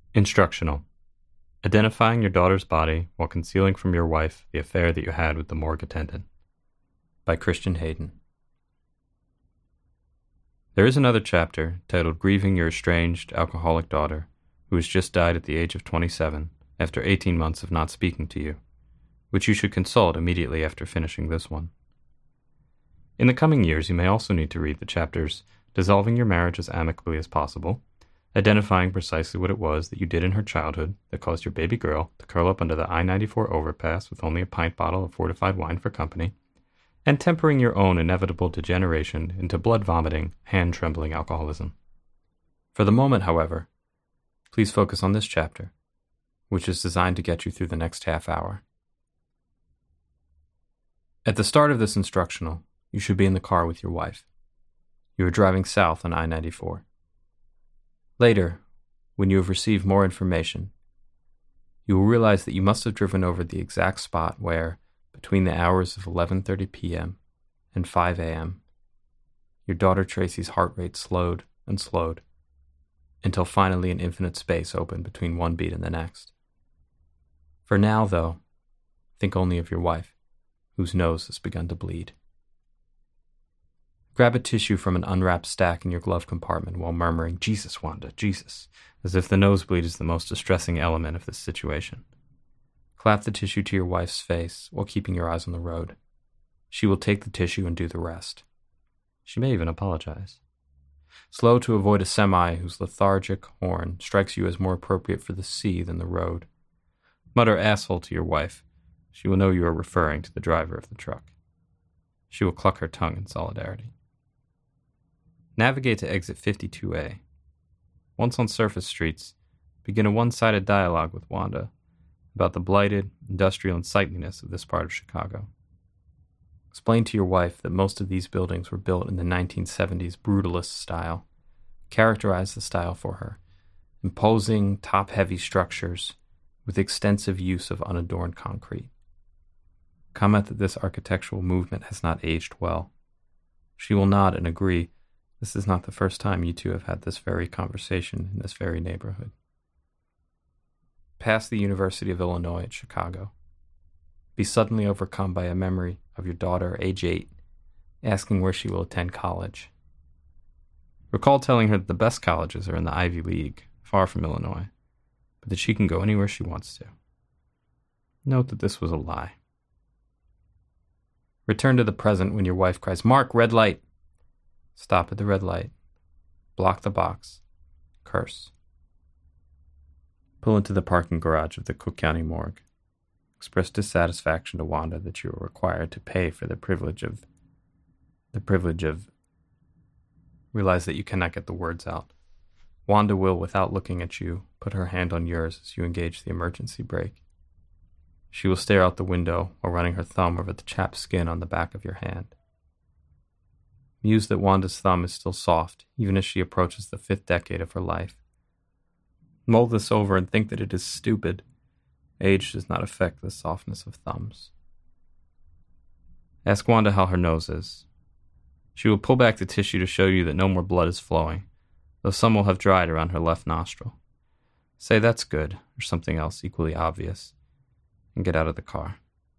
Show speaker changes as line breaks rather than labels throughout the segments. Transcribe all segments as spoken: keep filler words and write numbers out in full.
Instructional. Identifying your daughter's body while concealing from your wife the affair that you had with the morgue attendant. By Christian Hayden. There is another chapter titled Grieving Your Estranged Alcoholic Daughter, who has just died at the age of twenty-seven after eighteen months of not speaking to you, which you should consult immediately after finishing this one. In the coming years, you may also need to read the chapters Dissolving Your Marriage as Amicably as Possible, Identifying Precisely What It Was That You Did in Her Childhood That Caused Your Baby Girl to Curl Up Under the I ninety-four Overpass with Only a Pint Bottle of Fortified Wine for Company, and Tempering Your Own Inevitable Degeneration into Blood-Vomiting, Hand-Trembling Alcoholism. For the moment, however, please focus on this chapter, which is designed to get you through the next half hour. At the start of this instructional, you should be in the car with your wife. You are driving south on I ninety-four. Later, when you have received more information, you will realize that you must have driven over the exact spot where, between the hours of eleven thirty p.m. and five a.m., your daughter Tracy's heart rate slowed and slowed, until finally an infinite space opened between one beat and the next. For now, though, think only of your wife, whose nose has begun to bleed. Grab a tissue from an unwrapped stack in your glove compartment while murmuring, "Jesus, Wanda, Jesus," as if the nosebleed is the most distressing element of this situation. Clap the tissue to your wife's face while keeping your eyes on the road. She will take the tissue and do the rest. She may even apologize. Slow to avoid a semi whose lethargic horn strikes you as more appropriate for the sea than the road. Mutter "asshole" to your wife. She will know you are referring to the driver of the truck. She will cluck her tongue in solidarity. Navigate to exit fifty-two A. Once on surface streets, begin a one-sided dialogue with Wanda about the blighted, industrial unsightliness of this part of Chicago. Explain to your wife that most of these buildings were built in the nineteen seventies brutalist style. Characterize the style for her. Imposing, top-heavy structures with extensive use of unadorned concrete. Comment that this architectural movement has not aged well. She will nod and agree. This is not the first time you two have had this very conversation in this very neighborhood. Pass the University of Illinois at Chicago. Be suddenly overcome by a memory of your daughter, age eight, asking where she will attend college. Recall telling her that the best colleges are in the Ivy League, far from Illinois, but that she can go anywhere she wants to. Note that this was a lie. Return to the present when your wife cries, "Mark, red light!" Stop at the red light. Block the box. Curse. Pull into the parking garage of the Cook County morgue. Express dissatisfaction to Wanda that you are required to pay for the privilege of... The privilege of... Realize that you cannot get the words out. Wanda will, without looking at you, put her hand on yours as you engage the emergency brake. She will stare out the window while running her thumb over the chapped skin on the back of your hand. Muse that Wanda's thumb is still soft, even as she approaches the fifth decade of her life. Mull this over and think that it is stupid. Age does not affect the softness of thumbs. Ask Wanda how her nose is. She will pull back the tissue to show you that no more blood is flowing, though some will have dried around her left nostril. Say "that's good," or something else equally obvious, and get out of the car.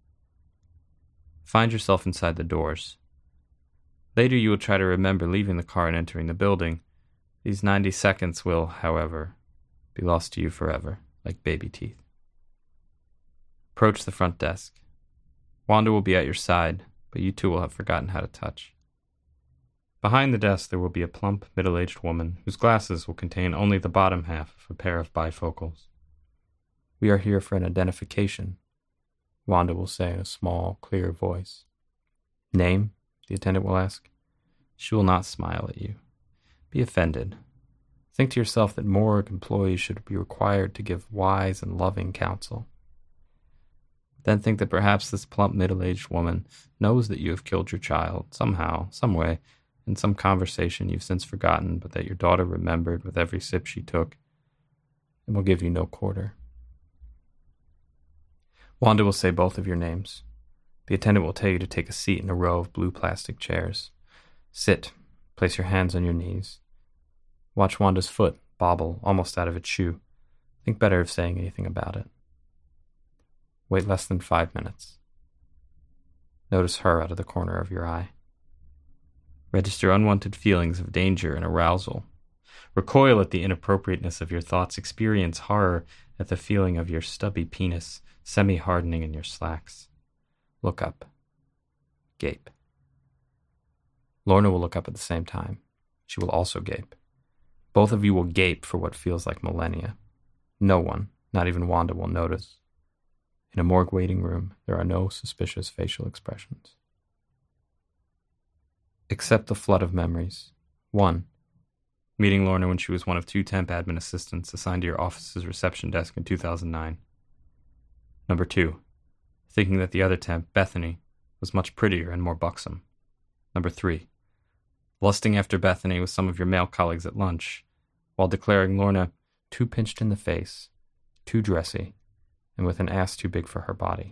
Find yourself inside the doors. Later you will try to remember leaving the car and entering the building. These ninety seconds will, however, be lost to you forever, like baby teeth. Approach the front desk. Wanda will be at your side, but you two will have forgotten how to touch. Behind the desk there will be a plump, middle-aged woman whose glasses will contain only the bottom half of a pair of bifocals. "We are here for an identification," Wanda will say in a small, clear voice. "Name?" the attendant will ask. She will not smile at you. Be offended. Think to yourself that morgue employees should be required to give wise and loving counsel. Then think that perhaps this plump middle-aged woman knows that you have killed your child, somehow, some way, in some conversation you've since forgotten, but that your daughter remembered with every sip she took, and will give you no quarter. Wanda will say both of your names. The attendant will tell you to take a seat in a row of blue plastic chairs. Sit. Place your hands on your knees. Watch Wanda's foot bobble almost out of its shoe. Think better of saying anything about it. Wait less than five minutes. Notice her out of the corner of your eye. Register unwanted feelings of danger and arousal. Recoil at the inappropriateness of your thoughts. Experience horror at the feeling of your stubby penis semi-hardening in your slacks. Look up. Gape. Lorna will look up at the same time. She will also gape. Both of you will gape for what feels like millennia. No one, not even Wanda, will notice. In a morgue waiting room, there are no suspicious facial expressions. Accept the flood of memories. One, meeting Lorna when she was one of two temp admin assistants assigned to your office's reception desk in two thousand nine. Number two, thinking that the other temp, Bethany, was much prettier and more buxom. Number three, lusting after Bethany with some of your male colleagues at lunch, while declaring Lorna too pinched in the face, too dressy, and with an ass too big for her body.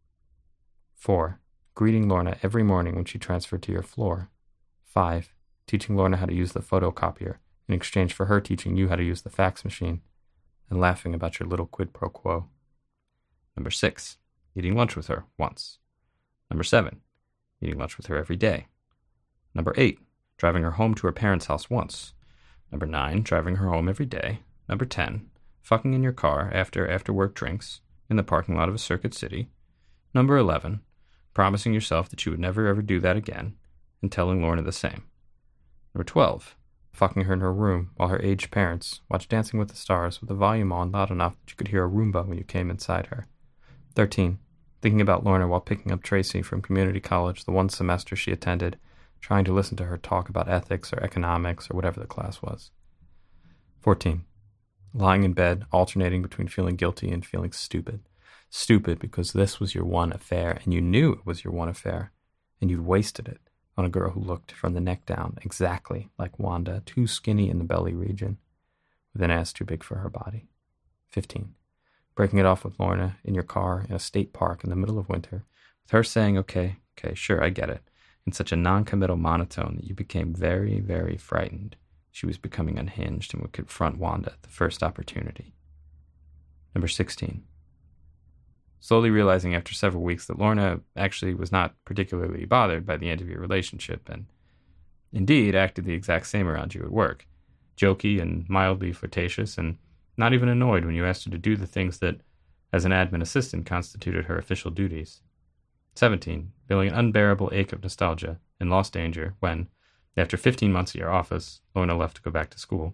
Four, greeting Lorna every morning when she transferred to your floor. Five, teaching Lorna how to use the photocopier in exchange for her teaching you how to use the fax machine, and laughing about your little quid pro quo. Number six, eating lunch with her once. Number seven, eating lunch with her every day. Number eight, driving her home to her parents' house once. Number nine, driving her home every day. Number ten, fucking in your car after after-work drinks in the parking lot of a Circuit City. Number eleven, promising yourself that you would never ever do that again, and telling Lorna the same. Number twelve, fucking her in her room while her aged parents watched Dancing with the Stars with the volume on loud enough that you could hear a Roomba when you came inside her. thirteen, thinking about Lorna while picking up Tracy from community college the one semester she attended, trying to listen to her talk about ethics or economics or whatever the class was. fourteen, lying in bed, alternating between feeling guilty and feeling stupid. Stupid because this was your one affair, and you knew it was your one affair, and you'd wasted it on a girl who looked from the neck down exactly like Wanda, too skinny in the belly region, with an ass too big for her body. fifteen, breaking it off with Lorna in your car in a state park in the middle of winter, with her saying, okay, okay, sure, I get it, in such a non-committal monotone that you became very, very frightened she was becoming unhinged and would confront Wanda at the first opportunity. Number sixteen. Slowly realizing after several weeks that Lorna actually was not particularly bothered by the end of your relationship and indeed acted the exact same around you at work, jokey and mildly flirtatious and not even annoyed when you asked her to do the things that, as an admin assistant, constituted her official duties. seventeen. Feeling an unbearable ache of nostalgia and lost danger when, after fifteen months at your office, Lorna left to go back to school.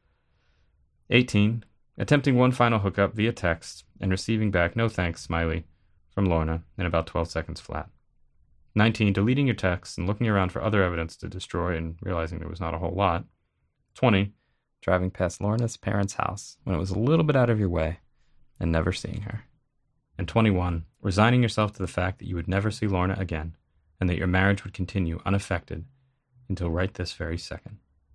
eighteen. Attempting one final hookup via text and receiving back no thanks smiley from Lorna in about twelve seconds flat. nineteen. Deleting your texts and looking around for other evidence to destroy and realizing there was not a whole lot. twenty. Driving past Lorna's parents' house when it was a little bit out of your way and never seeing her. And twenty-one. Resigning yourself to the fact that you would never see Lorna again and that your marriage would continue unaffected until right this very second.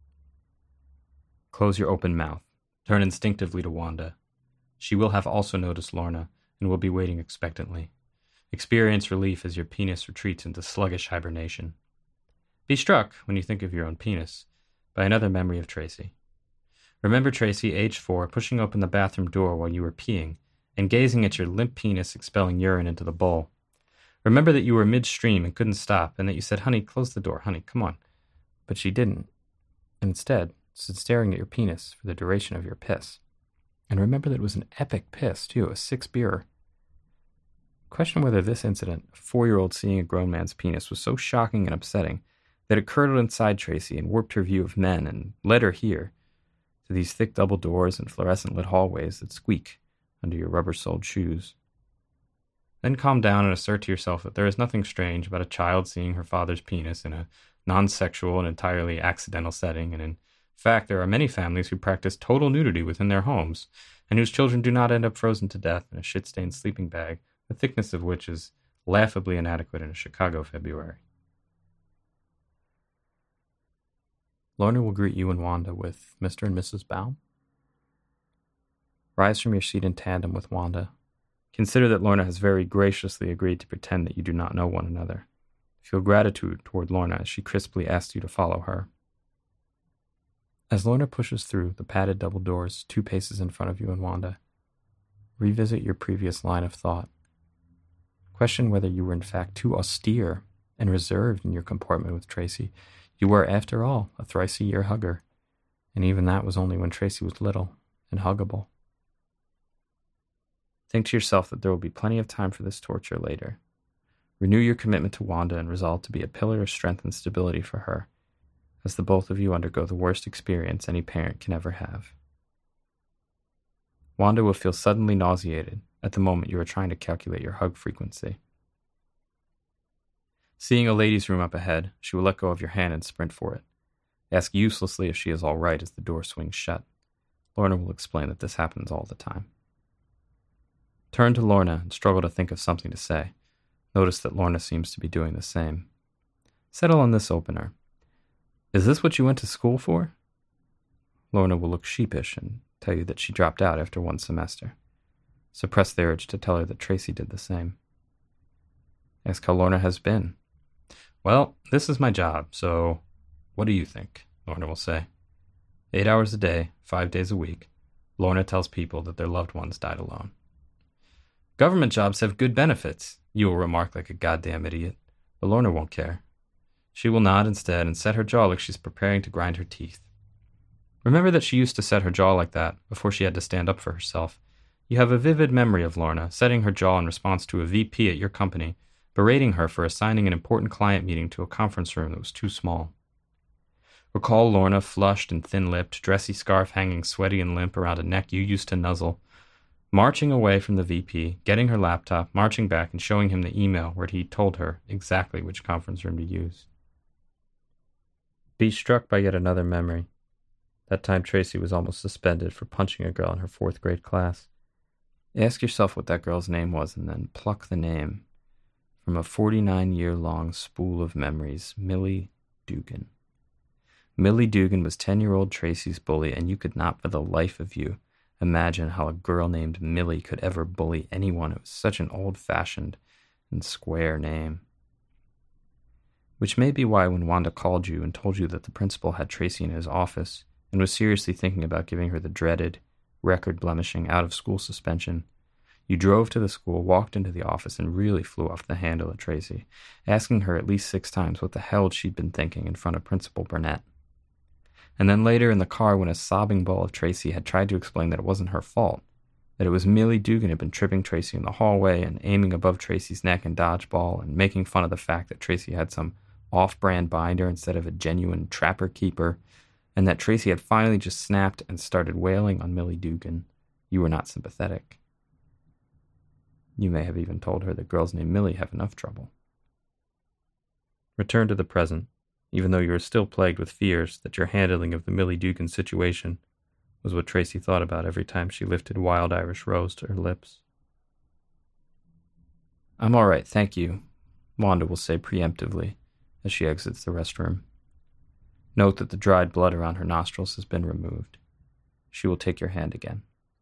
Close your open mouth. Turn instinctively to Wanda. She will have also noticed Lorna and will be waiting expectantly. Experience relief as your penis retreats into sluggish hibernation. Be struck, when you think of your own penis, by another memory of Tracy. Remember Tracy, age four, pushing open the bathroom door while you were peeing and gazing at your limp penis expelling urine into the bowl. Remember that you were midstream and couldn't stop, and that you said, honey, close the door, honey, come on. But she didn't, and instead stood staring at your penis for the duration of your piss. And remember that it was an epic piss, too, a six-beerer. Question whether this incident, a four-year-old seeing a grown man's penis, was so shocking and upsetting that it curdled inside Tracy and warped her view of men and led her here, to these thick double doors and fluorescent-lit hallways that squeak under your rubber-soled shoes. Then calm down and assert to yourself that there is nothing strange about a child seeing her father's penis in a non-sexual and entirely accidental setting, and in fact, there are many families who practice total nudity within their homes, and whose children do not end up frozen to death in a shit-stained sleeping bag, the thickness of which is laughably inadequate in a Chicago February. Lorna will greet you and Wanda with Mister and Missus Baum. Rise from your seat in tandem with Wanda. Consider that Lorna has very graciously agreed to pretend that you do not know one another. Feel gratitude toward Lorna as she crisply asks you to follow her. As Lorna pushes through the padded double doors two paces in front of you and Wanda, Revisit your previous line of thought. Question whether you were in fact too austere and reserved in your comportment with Tracy. You were, after all, a thrice-a-year hugger, and even that was only when Tracy was little and huggable. Think to yourself that there will be plenty of time for this torture later. Renew your commitment to Wanda and resolve to be a pillar of strength and stability for her, as the both of you undergo the worst experience any parent can ever have. Wanda will feel suddenly nauseated at the moment you are trying to calculate your hug frequency. Seeing a ladies' room up ahead, she will let go of your hand and sprint for it. Ask uselessly if she is all right as the door swings shut. Lorna will explain that this happens all the time. Turn to Lorna and struggle to think of something to say. Notice that Lorna seems to be doing the same. Settle on this opener. Is this what you went to school for? Lorna will look sheepish and tell you that she dropped out after one semester. Suppress the urge to tell her that Tracy did the same. Ask how Lorna has been. Well, this is my job, so what do you think? Lorna will say. Eight hours a day, five days a week, Lorna tells people that their loved ones died alone. Government jobs have good benefits, you will remark like a goddamn idiot, but Lorna won't care. She will nod instead and set her jaw like she's preparing to grind her teeth. Remember that she used to set her jaw like that before she had to stand up for herself. You have a vivid memory of Lorna setting her jaw in response to a V P at your company, berating her for assigning an important client meeting to a conference room that was too small. Recall Lorna, flushed and thin-lipped, dressy scarf hanging sweaty and limp around a neck you used to nuzzle, marching away from the V P, getting her laptop, marching back and showing him the email where he told her exactly which conference room to use. Be struck by yet another memory. That time Tracy was almost suspended for punching a girl in her fourth grade class. Ask yourself what that girl's name was and then pluck the name from a forty-nine-year-long spool of memories. Millie Dugan. Millie Dugan was ten-year-old Tracy's bully, and you could not for the life of you imagine how a girl named Millie could ever bully anyone. It was such an old-fashioned and square name. Which may be why when Wanda called you and told you that the principal had Tracy in his office and was seriously thinking about giving her the dreaded, record-blemishing out-of-school suspension, you drove to the school, walked into the office, and really flew off the handle at Tracy, asking her at least six times what the hell she'd been thinking in front of Principal Burnett. And then later in the car, when a sobbing ball of Tracy had tried to explain that it wasn't her fault, that it was Millie Dugan had been tripping Tracy in the hallway and aiming above Tracy's neck in dodgeball and making fun of the fact that Tracy had some off-brand binder instead of a genuine Trapper Keeper, and that Tracy had finally just snapped and started wailing on Millie Dugan, you were not sympathetic. You may have even told her that girls named Millie have enough trouble. Return to the present, even though you are still plagued with fears that your handling of the Millie Dugan situation was what Tracy thought about every time she lifted Wild Irish Rose to her lips. I'm all right, thank you, Wanda will say preemptively as she exits the restroom. Note that the dried blood around her nostrils has been removed. She will take your hand again.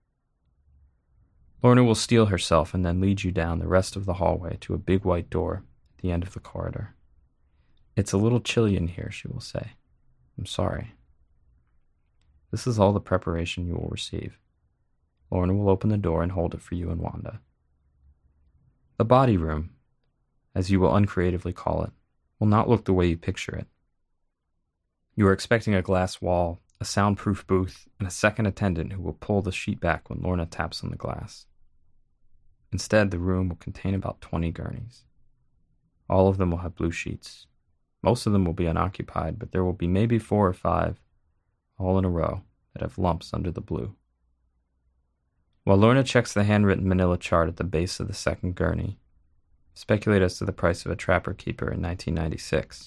Lorna will steel herself and then lead you down the rest of the hallway to a big white door at the end of the corridor. It's a little chilly in here, she will say. I'm sorry. This is all the preparation you will receive. Lorna will open the door and hold it for you and Wanda. The body room, as you will uncreatively call it, will not look the way you picture it. You are expecting a glass wall, a soundproof booth, and a second attendant who will pull the sheet back when Lorna taps on the glass. Instead, the room will contain about twenty gurneys. All of them will have blue sheets. Most of them will be unoccupied, but there will be maybe four or five, all in a row, that have lumps under the blue. While Lorna checks the handwritten manila chart at the base of the second gurney, speculate as to the price of a Trapper Keeper in nineteen ninety-six.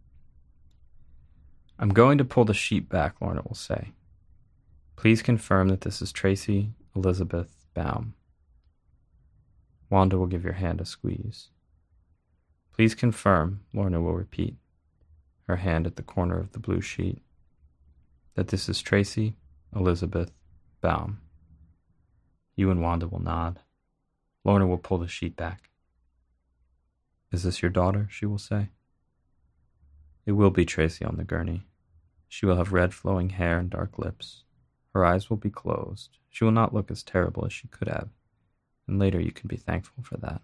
I'm going to pull the sheet back, Lorna will say. Please confirm that this is Tracy Elizabeth Baum. Wanda will give your hand a squeeze. Please confirm, Lorna will repeat, her hand at the corner of the blue sheet, that this is Tracy Elizabeth Baum. You and Wanda will nod. Lorna will pull the sheet back. Is this your daughter? She will say. It will be Tracy on the gurney. She will have red flowing hair and dark lips. Her eyes will be closed. She will not look as terrible as she could have and later you can be thankful for that.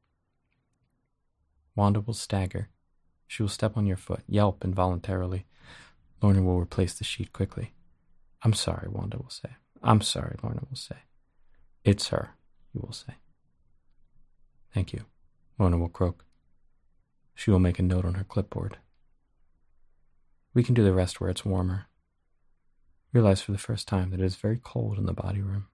Wanda will stagger. She will step on your foot, yelp involuntarily. Lorna will replace the sheet quickly. I'm sorry, Wanda will say. I'm sorry, Lorna will say. It's her, you will say. Thank you, Lorna will croak. She will make a note on her clipboard. We can do the rest where it's warmer. Realize for the first time that it is very cold in the body room.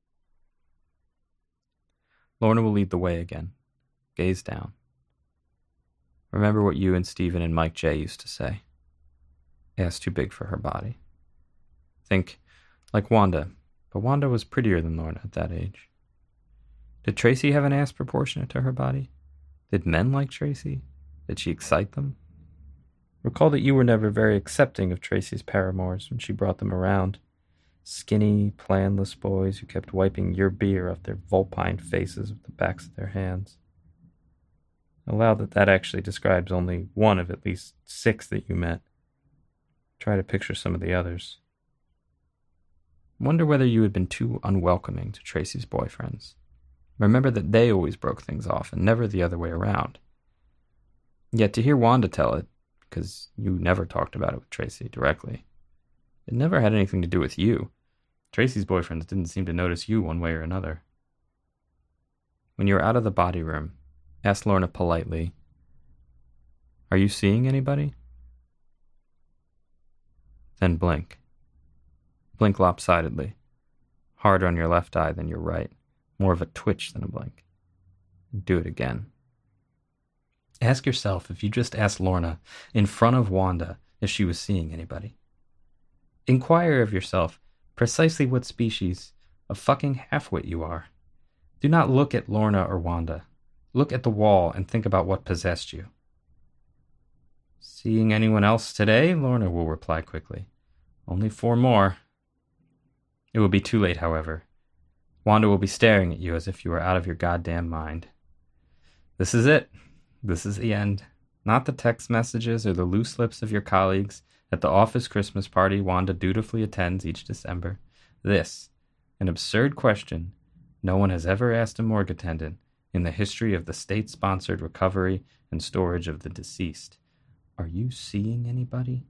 Lorna will lead the way again. Gaze down. Remember what you and Stephen and Mike J used to say. Ass too big for her body. Think, like Wanda, but Wanda was prettier than Lorna at that age. Did Tracy have an ass proportionate to her body? Did men like Tracy? Did she excite them? Recall that you were never very accepting of Tracy's paramours when she brought them around. Skinny, planless boys who kept wiping your beer off their vulpine faces with the backs of their hands. Allow that that actually describes only one of at least six that you met. Try to picture some of the others. Wonder whether you had been too unwelcoming to Tracy's boyfriends. Remember that they always broke things off and never the other way around. Yet to hear Wanda tell it, because you never talked about it with Tracy directly, it never had anything to do with you. Tracy's boyfriends didn't seem to notice you one way or another. When you're out of the body room, ask Lorna politely, "Are you seeing anybody?" Then blink. Blink lopsidedly, harder on your left eye than your right, more of a twitch than a blink. Do it again. Ask yourself if you just asked Lorna in front of Wanda if she was seeing anybody. Inquire of yourself precisely what species of fucking halfwit you are. Do not look at Lorna or Wanda. Look at the wall and think about what possessed you. Seeing anyone else today? Lorna will reply quickly. Only four more. It will be too late, however. Wanda will be staring at you as if you were out of your goddamn mind. This is it. This is the end. Not the text messages or the loose lips of your colleagues at the office Christmas party Wanda dutifully attends each December. This, an absurd question no one has ever asked a morgue attendant in the history of the state-sponsored recovery and storage of the deceased. Are you seeing anybody?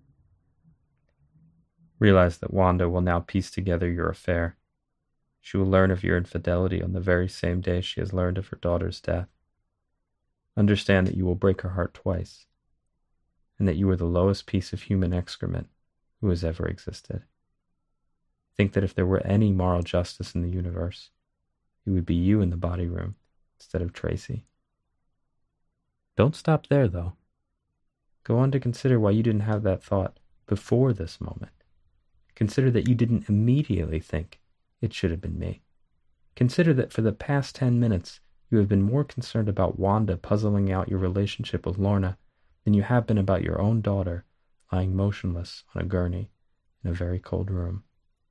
Realize that Wanda will now piece together your affair. She will learn of your infidelity on the very same day she has learned of her daughter's death. Understand that you will break her heart twice, and that you are the lowest piece of human excrement who has ever existed. Think that if there were any moral justice in the universe, it would be you in the body room instead of Tracy. Don't stop there, though. Go on to consider why you didn't have that thought before this moment. Consider that you didn't immediately think it should have been me. Consider that for the past ten minutes, you have been more concerned about Wanda puzzling out your relationship with Lorna than you have been about your own daughter lying motionless on a gurney in a very cold room.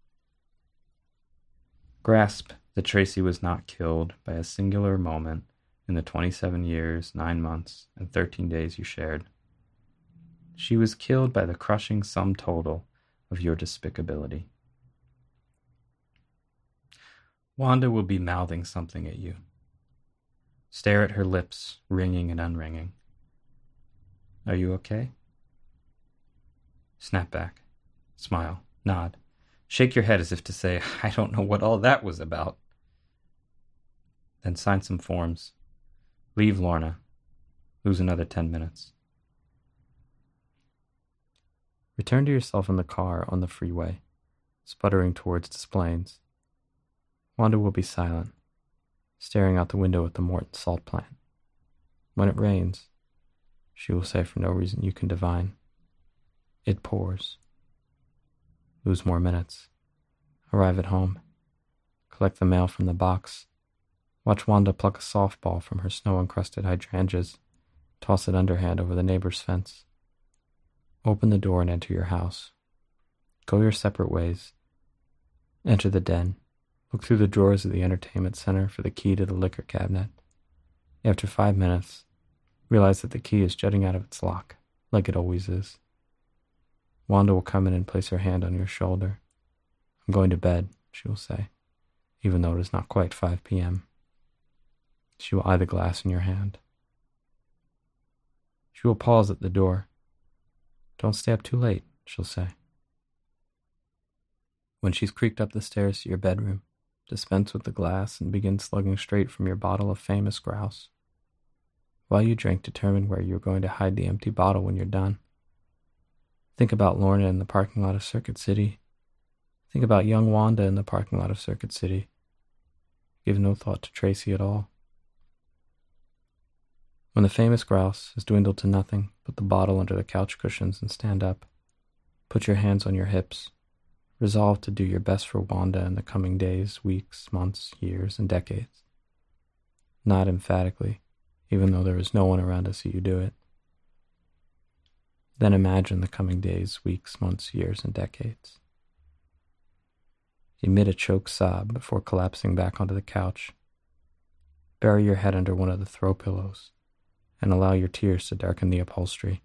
Grasp that Tracy was not killed by a singular moment in the twenty-seven years, nine months, and thirteen days you shared. She was killed by the crushing sum total of your despicability. Wanda will be mouthing something at you. Stare at her lips, ringing and unringing. Are you okay? Snap back. Smile. Nod. Shake your head as if to say, I don't know what all that was about. Then sign some forms. Leave Lorna. Lose another ten minutes. Return to yourself in the car on the freeway, sputtering towards Des Plaines. Wanda will be silent, staring out the window at the Morton salt plant. When it rains, she will say for no reason you can divine, it pours. Lose more minutes. Arrive at home. Collect the mail from the box. Watch Wanda pluck a softball from her snow-encrusted hydrangeas. Toss it underhand over the neighbor's fence. Open the door and enter your house. Go your separate ways. Enter the den. Look through the drawers of the entertainment center for the key to the liquor cabinet. After five minutes, realize that the key is jutting out of its lock, like it always is. Wanda will come in and place her hand on your shoulder. I'm going to bed, she will say, even though it is not quite five p.m. She will eye the glass in your hand. She will pause at the door. Don't stay up too late, she'll say. When she's creaked up the stairs to your bedroom, dispense with the glass and begin slugging straight from your bottle of famous grouse. While you drink, determine where you're going to hide the empty bottle when you're done. Think about Lorna in the parking lot of Circuit City. Think about young Wanda in the parking lot of Circuit City. Give no thought to Tracy at all. When the famous grouse has dwindled to nothing, put the bottle under the couch cushions and stand up. Put your hands on your hips. Resolve to do your best for Wanda in the coming days, weeks, months, years, and decades. Nod emphatically, even though there is no one around to see you do it. Then imagine the coming days, weeks, months, years, and decades. Emit a choked sob before collapsing back onto the couch. Bury your head under one of the throw pillows and allow your tears to darken the upholstery.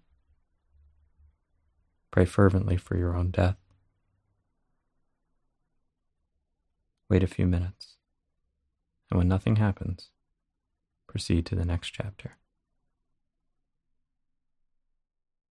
Pray fervently for your own death. Wait a few minutes, and when nothing happens, proceed to the next chapter.